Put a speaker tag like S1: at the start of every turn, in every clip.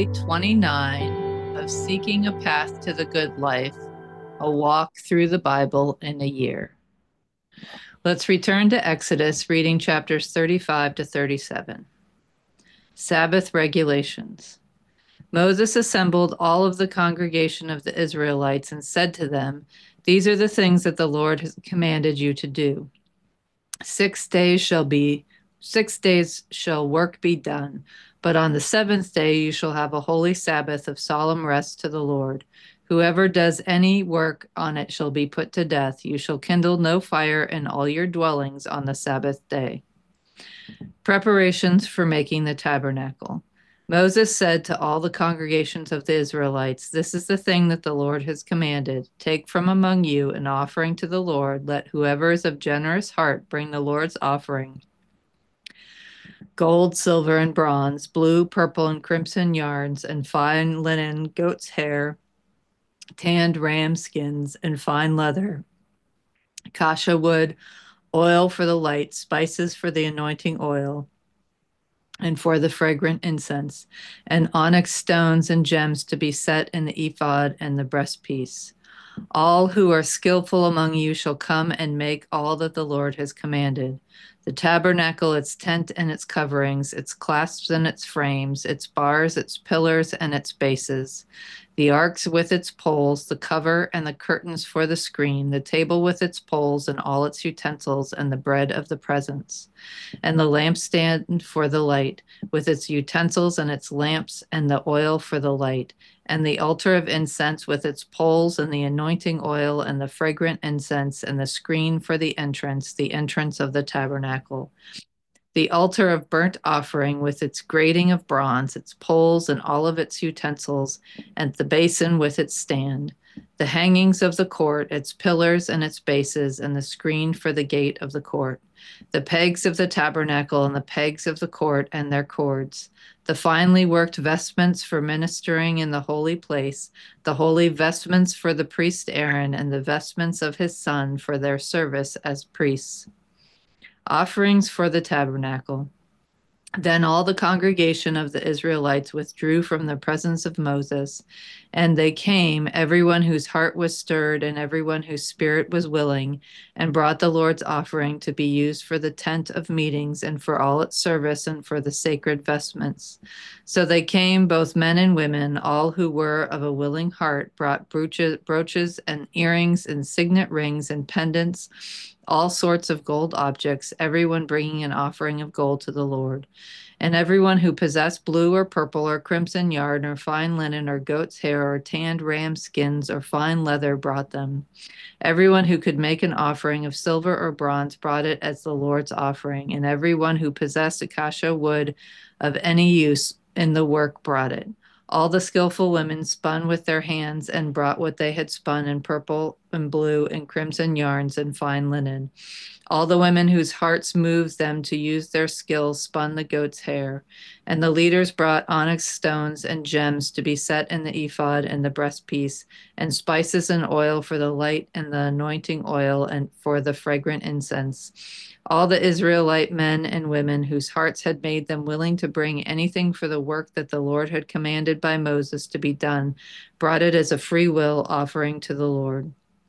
S1: Day 29 of Seeking a Path to the Good Life, a walk through the Bible in a year. Let's return to Exodus, reading chapters 35 to 37. Sabbath regulations. Moses assembled all of the congregation of the Israelites and said to them, "These are the things that the Lord has commanded you to do. 6 days shall work be done, but on the seventh day you shall have a holy Sabbath of solemn rest to the Lord. Whoever does any work on it shall be put to death. You shall kindle no fire in all your dwellings on the Sabbath day." Preparations for making the tabernacle. Moses said to all the congregations of the Israelites, "This is the thing that the Lord has commanded. Take from among you an offering to the Lord. Let whoever is of generous heart bring the Lord's offering: gold, silver, and bronze, blue, purple, and crimson yarns, and fine linen, goat's hair, tanned ram skins, and fine leather, acacia wood, oil for the light, spices for the anointing oil, and for the fragrant incense, and onyx stones and gems to be set in the ephod and the breastpiece. All who are skillful among you shall come and make all that the Lord has commanded: the tabernacle, its tent and its coverings, its clasps and its frames, its bars, its pillars, and its bases, the arks with its poles, the cover and the curtains for the screen, the table with its poles and all its utensils, and the bread of the presence, and the lampstand for the light, with its utensils and its lamps, and the oil for the light, and the altar of incense with its poles, and the anointing oil, and the fragrant incense, and the screen for the entrance of the tabernacle, the altar of burnt offering with its grating of bronze, its poles and all of its utensils, and the basin with its stand, the hangings of the court, its pillars and its bases, and the screen for the gate of the court, the pegs of the tabernacle and the pegs of the court and their cords, the finely worked vestments for ministering in the holy place, the holy vestments for the priest Aaron, and the vestments of his son for their service as priests. Offerings for the tabernacle. Then all the congregation of the Israelites withdrew from the presence of Moses, and they came, everyone whose heart was stirred and everyone whose spirit was willing, and brought the Lord's offering to be used for the tent of meetings and for all its service and for the sacred vestments. So they came, both men and women, all who were of a willing heart, brought brooches and earrings and signet rings and pendants, all sorts of gold objects, everyone bringing an offering of gold to the Lord. And everyone who possessed blue or purple or crimson yarn or fine linen or goat's hair or tanned ram skins or fine leather brought them. Everyone who could make an offering of silver or bronze brought it as the Lord's offering, and everyone who possessed acacia wood of any use in the work brought it. All the skillful women spun with their hands and brought what they had spun in purple and blue and crimson yarns and fine linen. All the women whose hearts moved them to use their skill spun the goat's hair. And the leaders brought onyx stones and gems to be set in the ephod and the breastpiece, and spices and oil for the light, and the anointing oil and for the fragrant incense. All the Israelite men and women whose hearts had made them willing to bring anything for the work that the Lord had commanded by Moses to be done brought it as a free will offering to the Lord.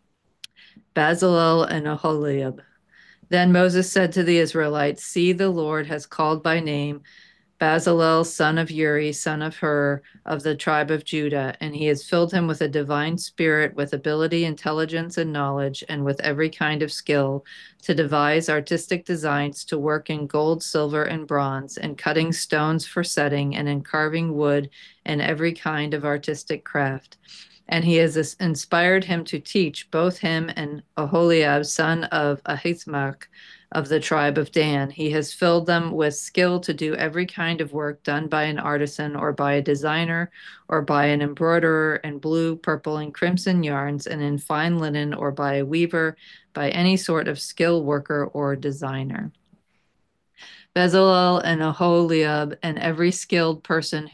S1: Bezalel and Aholiab. Then Moses said to the Israelites, "See, the Lord has called by name Bezalel, son of Uri, son of Hur, of the tribe of Judah, and he has filled him with a divine spirit, with ability, intelligence, and knowledge, and with every kind of skill, to devise artistic designs, to work in gold, silver, and bronze, and cutting stones for setting, and in carving wood, and every kind of artistic craft. And he has inspired him to teach, both him and Aholiab, son of Ahisamach, of the tribe of Dan. He has filled them with skill to do every kind of work done by an artisan or by a designer or by an embroiderer in blue, purple, and crimson yarns, and in fine linen, or by a weaver, by any sort of skill worker or designer." Bezalel and Aholiab and every skilled person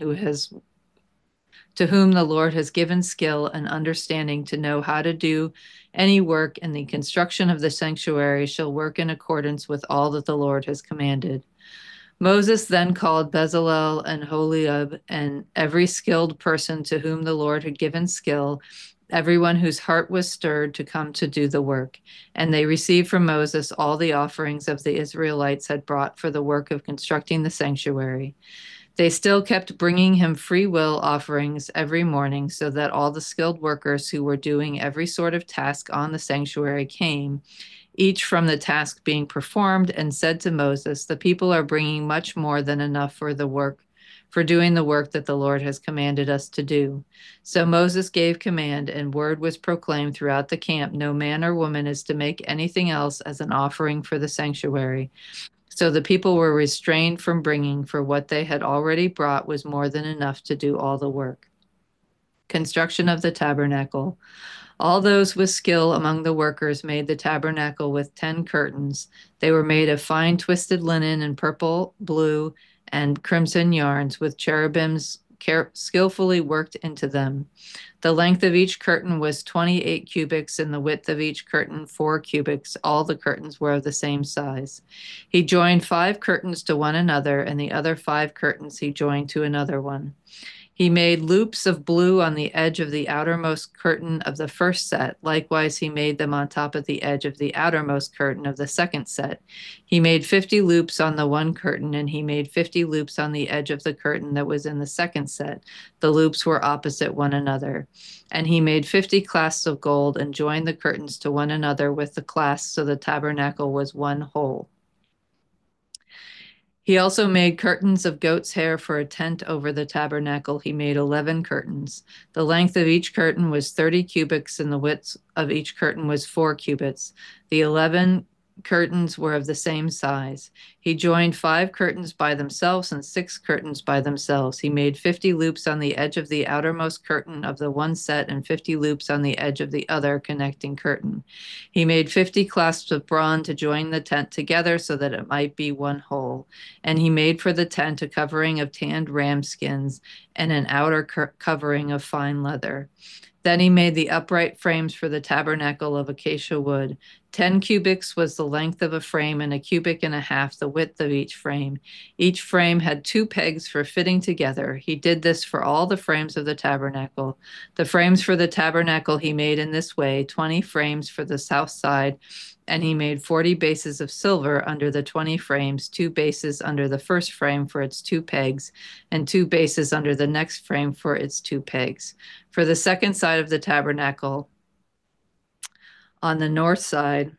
S1: to whom the Lord has given skill and understanding to know how to do any work in the construction of the sanctuary shall work in accordance with all that the Lord has commanded. Moses then called Bezalel and Holiab and every skilled person to whom the Lord had given skill, everyone whose heart was stirred to come to do the work. And they received from Moses all the offerings of the Israelites had brought for the work of constructing the sanctuary. They still kept bringing him free will offerings every morning, so that all the skilled workers who were doing every sort of task on the sanctuary came, each from the task being performed, and said to Moses, "The people are bringing much more than enough for the work, for doing the work that the Lord has commanded us to do." So Moses gave command, and word was proclaimed throughout the camp, "No man or woman is to make anything else as an offering for the sanctuary." So the people were restrained from bringing, for what they had already brought was more than enough to do all the work. Construction of the tabernacle. All those with skill among the workers made the tabernacle with 10 curtains. They were made of fine twisted linen and purple, blue, and crimson yarns, with cherubims skillfully worked into them. The length of each curtain was 28 cubits, and the width of each curtain 4 cubits. All the curtains were of the same size. He joined 5 curtains to one another, and the other 5 curtains he joined to another one. He made loops of blue on the edge of the outermost curtain of the first set. Likewise, he made them on top of the edge of the outermost curtain of the second set. He made 50 loops on the one curtain, and he made 50 loops on the edge of the curtain that was in the second set. The loops were opposite one another. And he made 50 clasps of gold and joined the curtains to one another with the clasps, so the tabernacle was one whole. He also made curtains of goat's hair for a tent over the tabernacle. He made 11 curtains. The length of each curtain was 30 cubits, and the width of each curtain was 4 cubits. The 11 curtains were of the same size. He joined 5 curtains by themselves and 6 curtains by themselves. He made 50 loops on the edge of the outermost curtain of the one set and 50 loops on the edge of the other connecting curtain. He made 50 clasps of bronze to join the tent together so that it might be one whole. And he made for the tent a covering of tanned ram skins and an outer covering of fine leather. Then he made the upright frames for the tabernacle of acacia wood. 10 cubits was the length of a frame, and a cubit and a half the width of each frame. Each frame had 2 pegs for fitting together. He did this for all the frames of the tabernacle. The frames for the tabernacle he made in this way, 20 frames for the south side, and he made 40 bases of silver under the 20 frames, 2 bases under the first frame for its 2 pegs, and 2 bases under the next frame for its 2 pegs. For the second side of the tabernacle, on the north side,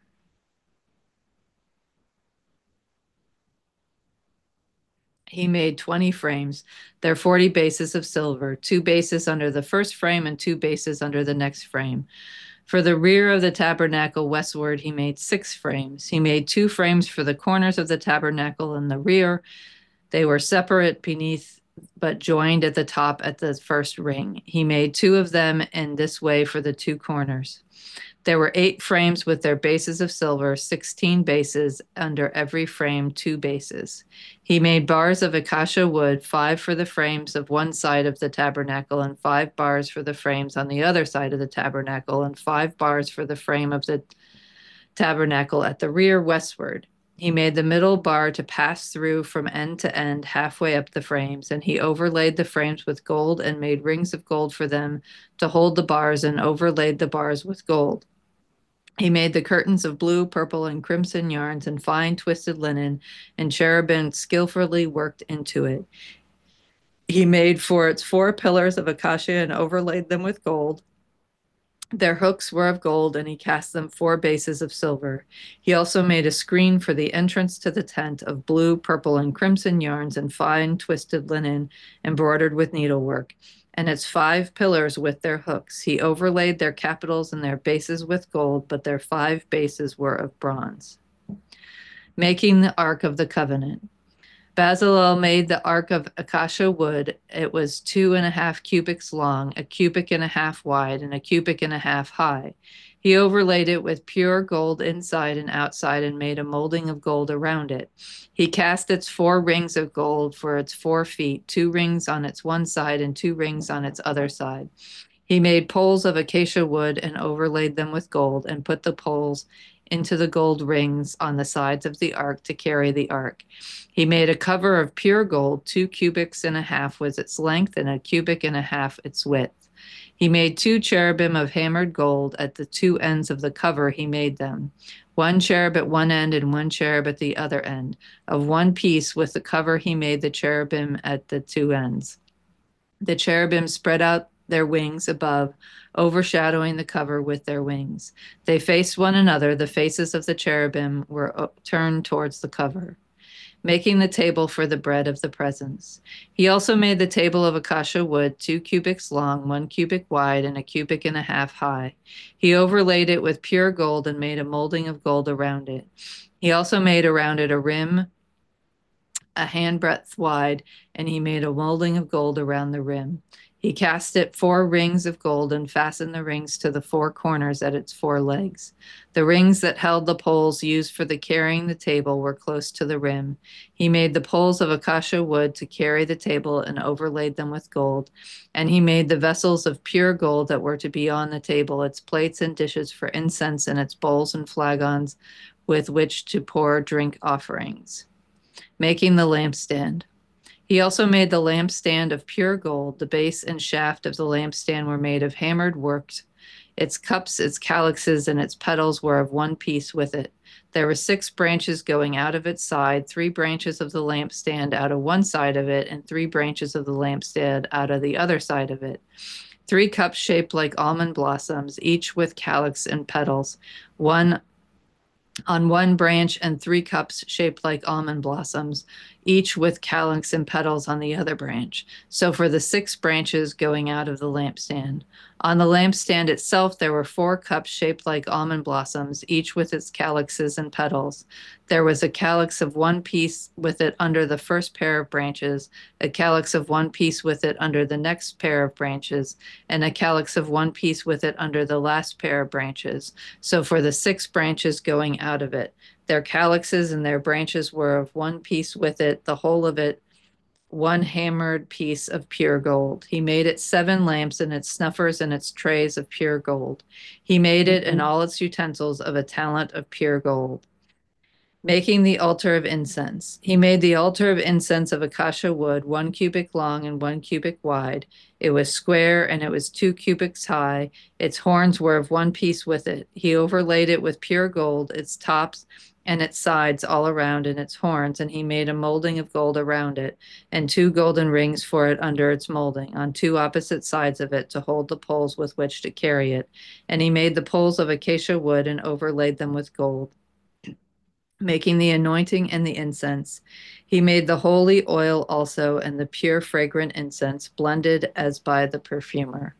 S1: he made 20 frames. There are 40 bases of silver, 2 bases under the first frame and 2 bases under the next frame. For the rear of the tabernacle westward, he made 6 frames. He made 2 frames for the corners of the tabernacle in the rear. They were separate beneath, but joined at the top at the first ring. He made 2 of them in this way for the 2 corners. There were 8 frames with their bases of silver, 16 bases under every frame, 2 bases. He made bars of acacia wood, 5 for the frames of one side of the tabernacle, and 5 bars for the frames on the other side of the tabernacle, and 5 bars for the frame of the tabernacle at the rear westward. He made the middle bar to pass through from end to end halfway up the frames, and he overlaid the frames with gold and made rings of gold for them to hold the bars and overlaid the bars with gold. He made the curtains of blue, purple, and crimson yarns and fine twisted linen, and cherubim skillfully worked into it. He made for its 4 pillars of acacia and overlaid them with gold. Their hooks were of gold, and he cast them 4 bases of silver. He also made a screen for the entrance to the tent of blue, purple, and crimson yarns and fine twisted linen embroidered with needlework, and its 5 pillars with their hooks. He overlaid their capitals and their bases with gold, but their 5 bases were of bronze. Making the Ark of the Covenant. Bezalel made the ark of acacia wood. It was 2.5 cubits long, a cubit and a half wide, and a cubit and a half high. He overlaid it with pure gold inside and outside and made a molding of gold around it. He cast its 4 rings of gold for its 4 feet, 2 rings on its one side and 2 rings on its other side. He made poles of acacia wood and overlaid them with gold, and put the poles into the gold rings on the sides of the ark to carry the ark. He made a cover of pure gold, 2 cubits and a half was its length, and 1.5 cubits its width. He made 2 cherubim of hammered gold. At the 2 ends of the cover he made them, one cherub at one end and one cherub at the other end. Of one piece with the cover he made the cherubim at the 2 ends. The cherubim spread out their wings above, overshadowing the cover with their wings. They faced one another. The faces of the cherubim were turned towards the cover, making the table for the bread of the presence. He also made the table of acacia wood, 2 cubits long, 1 cubit wide, and 1.5 cubits high. He overlaid it with pure gold and made a molding of gold around it. He also made around it a rim a handbreadth wide, and he made a molding of gold around the rim. He cast it 4 rings of gold and fastened the rings to the 4 corners at its 4 legs. The rings that held the poles used for the carrying the table were close to the rim. He made the poles of acacia wood to carry the table and overlaid them with gold. And he made the vessels of pure gold that were to be on the table, its plates and dishes for incense, and its bowls and flagons with which to pour drink offerings, making the lampstand. He also made the lampstand of pure gold. The base and shaft of the lampstand were made of hammered works. Its cups, its calyxes, and its petals were of one piece with it. There were 6 branches going out of its side, 3 branches of the lampstand out of one side of it, and 3 branches of the lampstand out of the other side of it. 3 cups shaped like almond blossoms, each with calyx and petals, one on one branch, and 3 cups shaped like almond blossoms, each with calyx and petals on the other branch. So for the 6 branches going out of the lampstand. On the lampstand itself, there were 4 cups shaped like almond blossoms, each with its calyxes and petals. There was a calyx of one piece with it under the first pair of branches, a calyx of one piece with it under the next pair of branches, and a calyx of one piece with it under the last pair of branches. So for the 6 branches going out of it, their calyxes and their branches were of one piece with it, the whole of it one hammered piece of pure gold. He made it 7 lamps and its snuffers and its trays of pure gold. He made it and all its utensils of a talent of pure gold. Making the altar of incense. He made the altar of incense of acacia wood, 1 cubit long and 1 cubit wide. It was square and it was 2 cubits high. Its horns were of one piece with it. He overlaid it with pure gold, its tops and its sides all around and its horns, and he made a molding of gold around it, and 2 golden rings for it under its molding, on 2 opposite sides of it to hold the poles with which to carry it. And he made the poles of acacia wood and overlaid them with gold, making the anointing and the incense. He made the holy oil also, and the pure fragrant incense, blended as by the perfumer.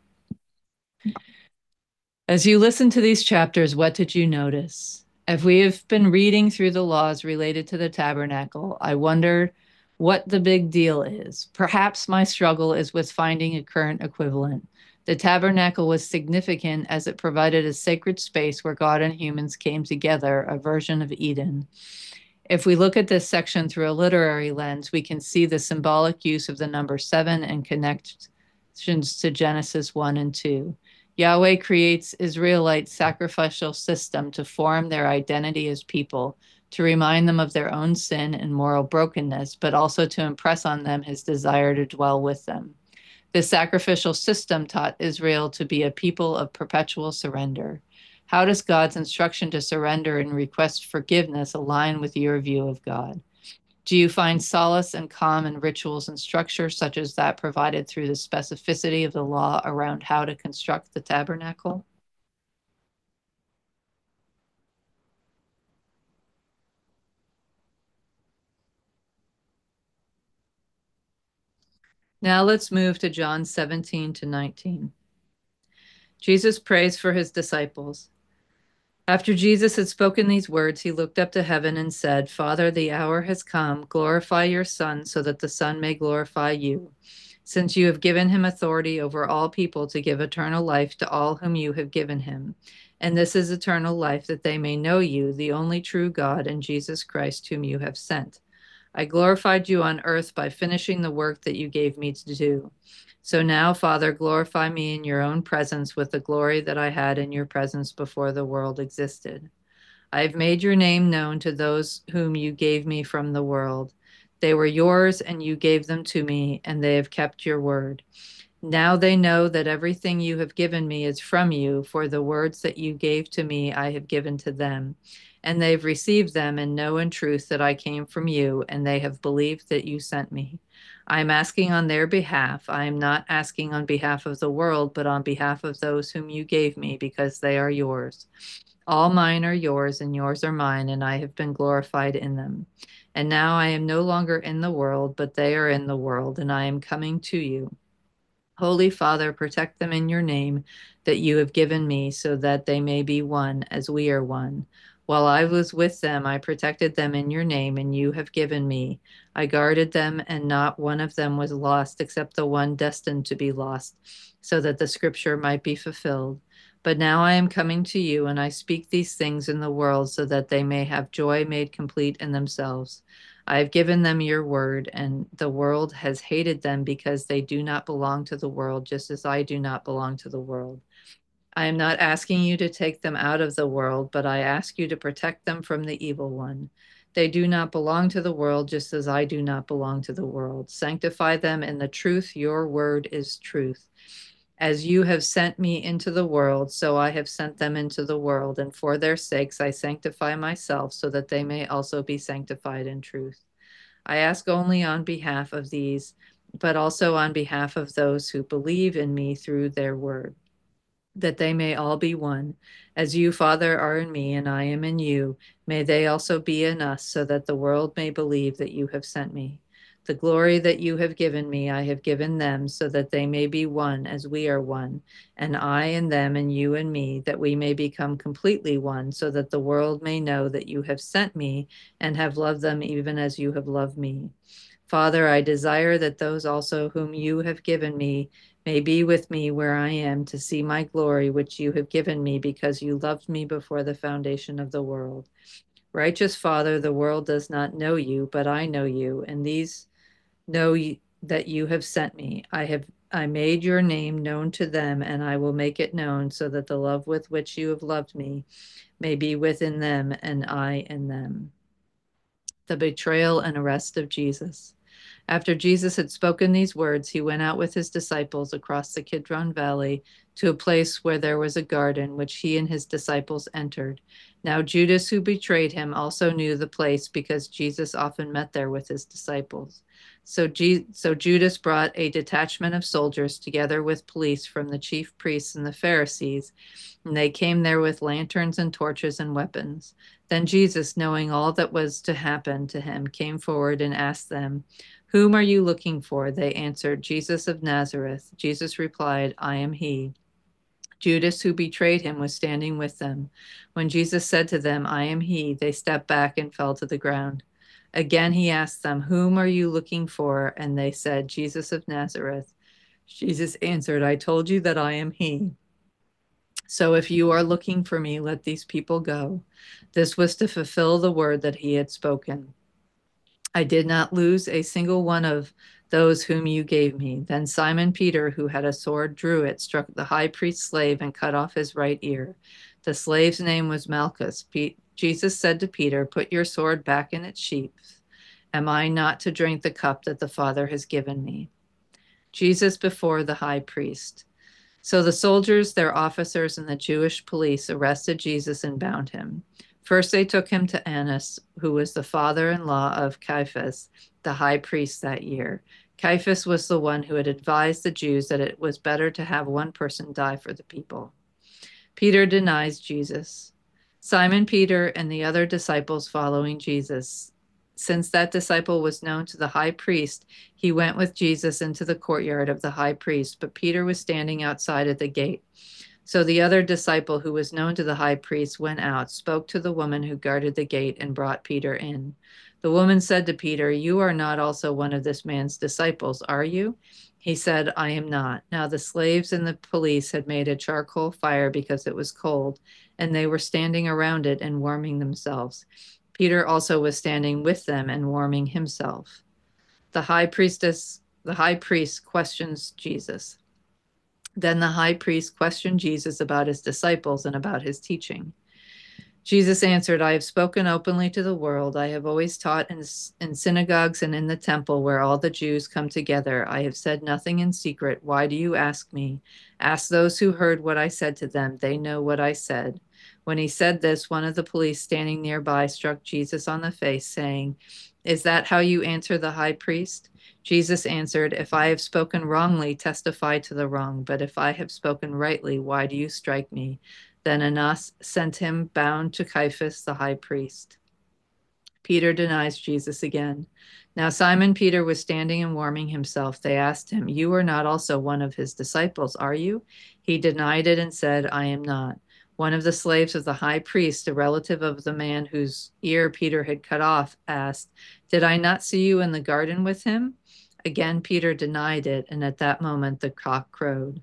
S1: As you listen to these chapters, what did you notice? As we have been reading through the laws related to the tabernacle, I wonder what the big deal is. Perhaps my struggle is with finding a current equivalent. The tabernacle was significant as it provided a sacred space where God and humans came together, a version of Eden. If we look at this section through a literary lens, we can see the symbolic use of the number 7 and connections to Genesis 1 and 2. Yahweh creates Israelite sacrificial system to form their identity as people, to remind them of their own sin and moral brokenness, but also to impress on them his desire to dwell with them. The sacrificial system taught Israel to be a people of perpetual surrender. How does God's instruction to surrender and request forgiveness align with your view of God? Do you find solace and calm in rituals and structure such as that provided through the specificity of the law around how to construct the tabernacle? Now let's move to John 17 to 19. Jesus prays for his disciples. After Jesus had spoken these words, he looked up to heaven and said, Father, the hour has come. Glorify your Son so that the Son may glorify you, since you have given him authority over all people to give eternal life to all whom you have given him. And this is eternal life, that they may know you, the only true God, and Jesus Christ, whom you have sent. I glorified you on earth by finishing the work that you gave me to do. So now, Father, glorify me in your own presence with the glory that I had in your presence before the world existed. I have made your name known to those whom you gave me from the world. They were yours, and you gave them to me, and they have kept your word. Now they know that everything you have given me is from you, for the words that you gave to me I have given to them. And they've received them and know in truth that I came from you, and they have believed that you sent me. I am asking on their behalf. I am not asking on behalf of the world, but on behalf of those whom you gave me, because they are yours. All mine are yours, and yours are mine, and I have been glorified in them. And now I am no longer in the world, but they are in the world, and I am coming to you. Holy Father, protect them in your name that you have given me, so that they may be one as we are one. While I was with them, I protected them in your name, and you have given me. I guarded them, and not one of them was lost except the one destined to be lost, so that the scripture might be fulfilled. But now I am coming to you, and I speak these things in the world, so that they may have joy made complete in themselves. I have given them your word, and the world has hated them because they do not belong to the world, just as I do not belong to the world. I am not asking you to take them out of the world, but I ask you to protect them from the evil one. They do not belong to the world, just as I do not belong to the world. Sanctify them in the truth. Your word is truth. As you have sent me into the world, so I have sent them into the world, and for their sakes I sanctify myself, so that they may also be sanctified in truth. I ask only on behalf of these, but also on behalf of those who believe in me through their word, that they may all be one. As you, Father, are in me and I am in you, may they also be in us, so that the world may believe that you have sent me. The glory that you have given me, I have given them, so that they may be one as we are one, and I in them and you in me, that we may become completely one, so that the world may know that you have sent me and have loved them even as you have loved me. Father, I desire that those also whom you have given me may be with me where I am, to see my glory which you have given me, because you loved me before the foundation of the world. Righteous Father, the world does not know you, but I know you, and these know that you have sent me. I made your name known to them, and I will make it known, so that the love with which you have loved me may be within them and I in them. The betrayal and arrest of Jesus. After Jesus had spoken these words, he went out with his disciples across the Kidron Valley to a place where there was a garden, which he and his disciples entered. Now Judas, who betrayed him, also knew the place, because Jesus often met there with his disciples. So Judas brought a detachment of soldiers together with police from the chief priests and the Pharisees, and they came there with lanterns and torches and weapons. Then Jesus, knowing all that was to happen to him, came forward and asked them, "Whom are you looking for?" They answered, "Jesus of Nazareth." Jesus replied, "I am he." Judas, who betrayed him, was standing with them. When Jesus said to them, "I am he," they stepped back and fell to the ground. Again he asked them, "Whom are you looking for?" And they said, "Jesus of Nazareth." Jesus answered, "I told you that I am he. So if you are looking for me, let these people go." This was to fulfill the word that he had spoken. "I did not lose a single one of those whom you gave me." Then Simon Peter, who had a sword, drew it, struck the high priest's slave, and cut off his right ear. The slave's name was Malchus. Jesus said to Peter, "Put your sword back in its sheath. Am I not to drink the cup that the Father has given me?" Jesus before the high priest. So the soldiers, their officers, and the Jewish police arrested Jesus and bound him. First, they took him to Annas, who was the father in law of Caiaphas, the high priest that year. Caiaphas was the one who had advised the Jews that it was better to have one person die for the people. Peter denies Jesus. Simon Peter and the other disciples following Jesus. Since that disciple was known to the high priest, he went with Jesus into the courtyard of the high priest, but Peter was standing outside at the gate. So the other disciple, who was known to the high priest, went out, spoke to the woman who guarded the gate, and brought Peter in. The woman said to Peter, "You are not also one of this man's disciples, are you?" He said, "I am not." Now the slaves and the police had made a charcoal fire because it was cold, and they were standing around it and warming themselves. Peter also was standing with them and warming himself. The high priestess The high priest questions Jesus. Then the high priest questioned Jesus about his disciples and about his teaching. Jesus answered, I have spoken openly to the world. I have always taught in synagogues and in the temple where all the Jews come together. I have said nothing in secret. Why do you ask me? Ask those who heard what I said to them. They know what I said. When he said this, one of the police standing nearby struck Jesus on the face, saying, Is that how you answer the high priest? Jesus answered, If I have spoken wrongly, testify to the wrong. But if I have spoken rightly, why do you strike me? Then Annas sent him bound to Caiaphas the high priest. Peter denies Jesus again. Now Simon Peter was standing and warming himself. They asked him, You are not also one of his disciples, are you? He denied it and said, I am not. One of the slaves of the high priest, a relative of the man whose ear Peter had cut off, asked, Did I not see you in the garden with him? Again Peter denied it, and at that moment the cock crowed.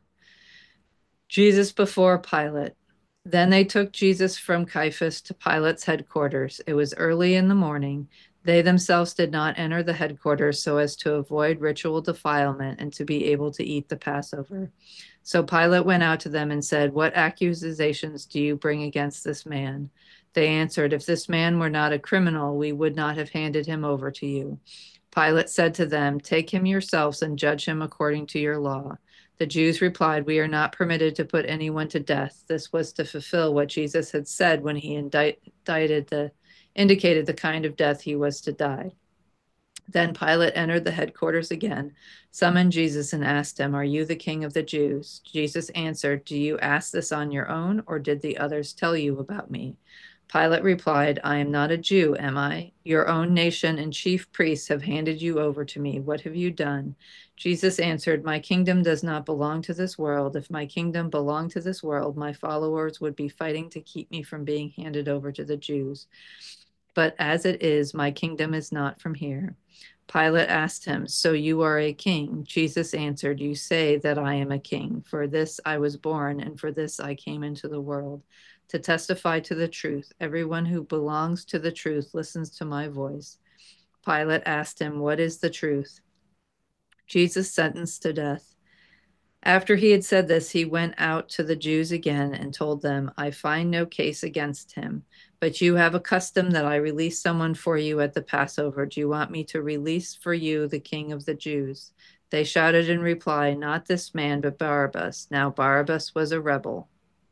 S1: Jesus before Pilate. Then they took Jesus from Caiaphas to Pilate's headquarters. It was early in the morning. They themselves did not enter the headquarters so as to avoid ritual defilement and to be able to eat the Passover. So Pilate went out to them and said, What accusations do you bring against this man? They answered, If this man were not a criminal, we would not have handed him over to you. Pilate said to them, Take him yourselves and judge him according to your law. The Jews replied, We are not permitted to put anyone to death. This was to fulfill what Jesus had said when he indicated the kind of death he was to die. Then Pilate entered the headquarters again, summoned Jesus, and asked him, Are you the king of the Jews? Jesus answered, Do you ask this on your own, or did the others tell you about me? Pilate replied, I am not a Jew, am I? Your own nation and chief priests have handed you over to me. What have you done? Jesus answered, My kingdom does not belong to this world. If my kingdom belonged to this world, my followers would be fighting to keep me from being handed over to the Jews. But as it is, my kingdom is not from here. Pilate asked him, So you are a king? Jesus answered, You say that I am a king. For this I was born, and for this I came into the world, to testify to the truth. Everyone who belongs to the truth listens to my voice. Pilate asked him, What is the truth? Jesus sentenced to death. After he had said this, he went out to the Jews again and told them, I find no case against him, but you have a custom that I release someone for you at the Passover. Do you want me to release for you the king of the Jews? They shouted in reply, Not this man, but Barabbas. Now Barabbas was a rebel.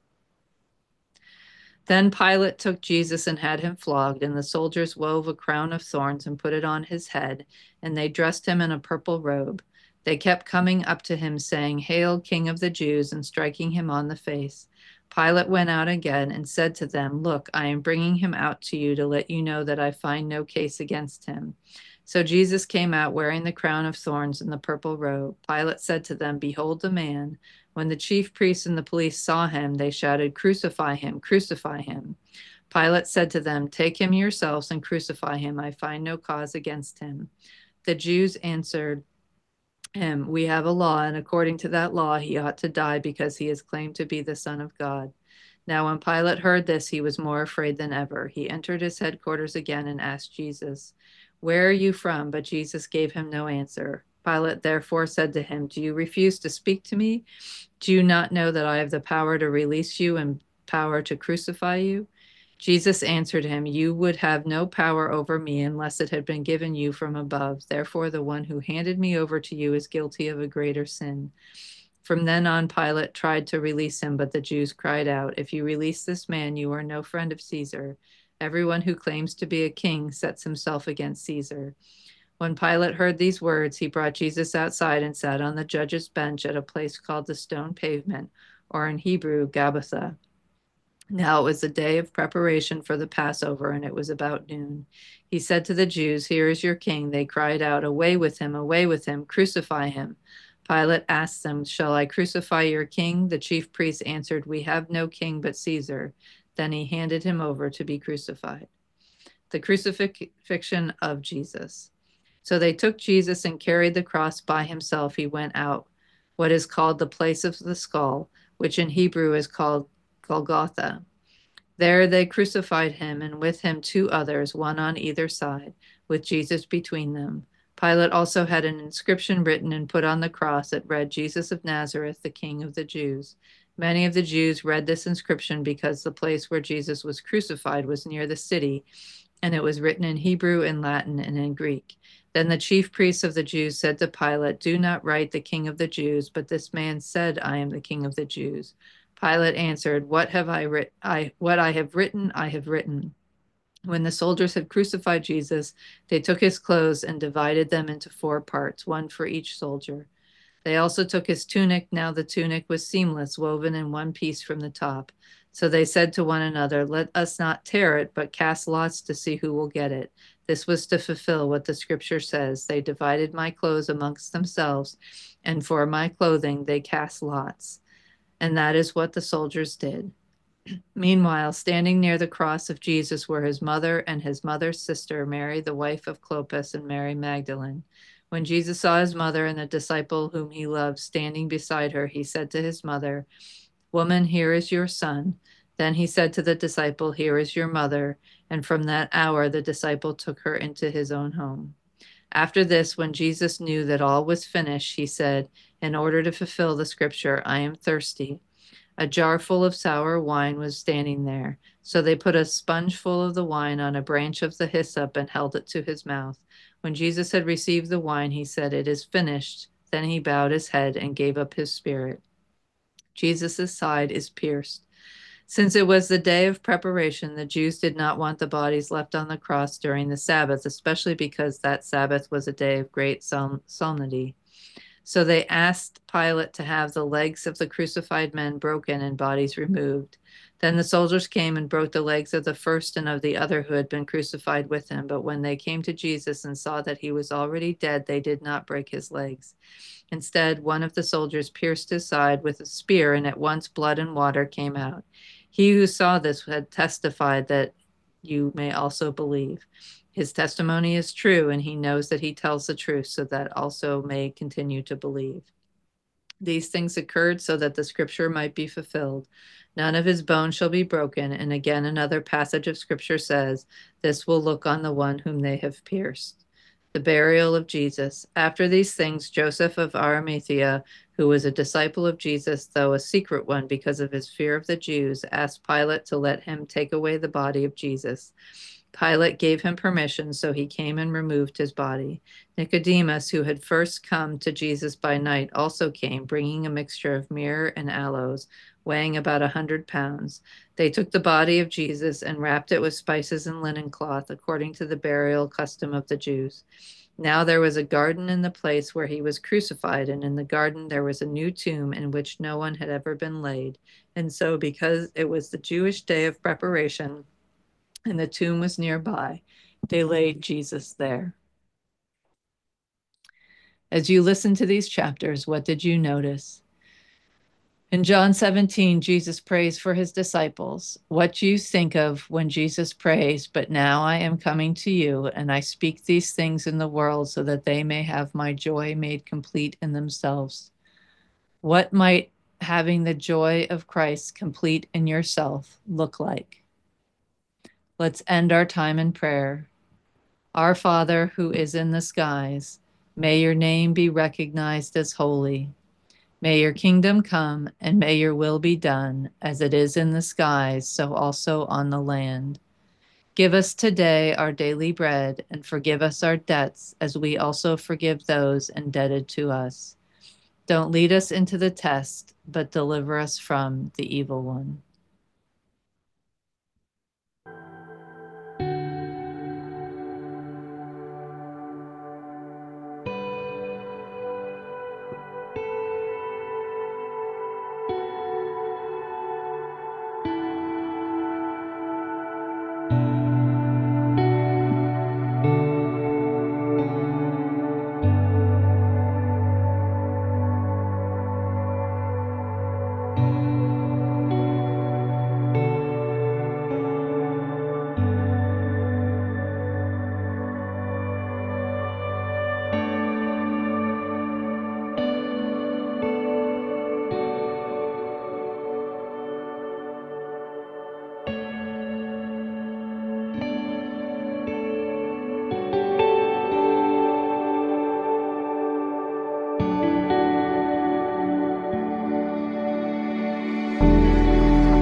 S1: Then Pilate took Jesus and had him flogged, and the soldiers wove a crown of thorns and put it on his head, and they dressed him in a purple robe. They kept coming up to him, saying, Hail, King of the Jews, and striking him on the face. Pilate went out again and said to them, Look, I am bringing him out to you to let you know that I find no case against him. So Jesus came out wearing the crown of thorns and the purple robe. Pilate said to them, Behold the man. When the chief priests and the police saw him, they shouted, Crucify him, crucify him. Pilate said to them, Take him yourselves and crucify him. I find no cause against him. The Jews answered him, We have a law, and according to that law he ought to die because he is claimed to be the Son of God. Now when Pilate heard this, he was more afraid than ever. He entered his headquarters again and asked Jesus, Where are you from? But Jesus gave him no answer. Pilate therefore said to him, Do you refuse to speak to me? Do you not know that I have the power to release you and power to crucify you? Jesus answered him, You would have no power over me unless it had been given you from above. Therefore, the one who handed me over to you is guilty of a greater sin. From then on, Pilate tried to release him, but the Jews cried out, If you release this man, you are no friend of Caesar. Everyone who claims to be a king sets himself against Caesar. When Pilate heard these words, he brought Jesus outside and sat on the judge's bench at a place called the Stone Pavement, or in Hebrew, Gabbatha. Now it was the day of preparation for the Passover, and it was about noon. He said to the Jews, Here is your king. They cried out, Away with him, crucify him. Pilate asked them, Shall I crucify your king? The chief priests answered, We have no king but Caesar. Then he handed him over to be crucified. The crucifixion of Jesus. So they took Jesus and carried the cross by himself. He went out, what is called the place of the skull, which in Hebrew is called Golgotha. There they crucified him, and with him two others, one on either side, with Jesus between them. Pilate also had an inscription written and put on the cross that read, Jesus of Nazareth, the King of the Jews. Many of the Jews read this inscription because the place where Jesus was crucified was near the city, and it was written in Hebrew, in Latin, and in Greek. Then the chief priests of the Jews said to Pilate, do not write the King of the Jews, but this man said, I am the King of the Jews. Pilate answered, what I have written, I have written. When the soldiers had crucified Jesus, they took his clothes and divided them into 4 parts, one for each soldier. They also took his tunic. Now the tunic was seamless, woven in one piece from the top. So they said to one another, let us not tear it, but cast lots to see who will get it. This was to fulfill what the scripture says. They divided my clothes amongst themselves, and for my clothing they cast lots. And that is what the soldiers did. Meanwhile, standing near the cross of Jesus were his mother and his mother's sister, Mary, the wife of Clopas, and Mary Magdalene. When Jesus saw his mother and the disciple whom he loved standing beside her, he said to his mother, woman, here is your son. Then he said to the disciple, here is your mother. And from that hour, the disciple took her into his own home. After this, when Jesus knew that all was finished, he said, in order to fulfill the scripture, I am thirsty. A jar full of sour wine was standing there. So they put a sponge full of the wine on a branch of the hyssop and held it to his mouth. When Jesus had received the wine, he said, it is finished. Then he bowed his head and gave up his spirit. Jesus' side is pierced. Since it was the day of preparation, the Jews did not want the bodies left on the cross during the Sabbath, especially because that Sabbath was a day of great solemnity. So they asked Pilate to have the legs of the crucified men broken and bodies removed. Then the soldiers came and broke the legs of the first and of the other who had been crucified with him. But when they came to Jesus and saw that he was already dead, they did not break his legs. Instead, one of the soldiers pierced his side with a spear, and at once blood and water came out. He who saw this had testified that you may also believe. His testimony is true, and he knows that he tells the truth, so that also may continue to believe. These things occurred so that the scripture might be fulfilled. None of his bones shall be broken. And again, another passage of scripture says, this will look on the one whom they have pierced. The burial of Jesus. After these things, Joseph of Arimathea, who was a disciple of Jesus, though a secret one because of his fear of the Jews, asked Pilate to let him take away the body of Jesus. Pilate gave him permission, so he came and removed his body. Nicodemus, who had first come to Jesus by night, also came, bringing a mixture of myrrh and aloes, weighing about 100 pounds. They took the body of Jesus and wrapped it with spices and linen cloth, according to the burial custom of the Jews. Now there was a garden in the place where he was crucified, and in the garden there was a new tomb in which no one had ever been laid. And so, because it was the Jewish day of preparation, and the tomb was nearby, they laid Jesus there. As you listen to these chapters, what did you notice? In John 17, Jesus prays for his disciples. What do you think of when Jesus prays, but now I am coming to you, and I speak these things in the world so that they may have my joy made complete in themselves? What might having the joy of Christ complete in yourself look like? Let's end our time in prayer. Our Father, who is in the skies, may your name be recognized as holy. May your kingdom come, and may your will be done, as it is in the skies, so also on the land. Give us today our daily bread, and forgive us our debts, as we also forgive those indebted to us. Don't lead us into the test, but deliver us from the evil one.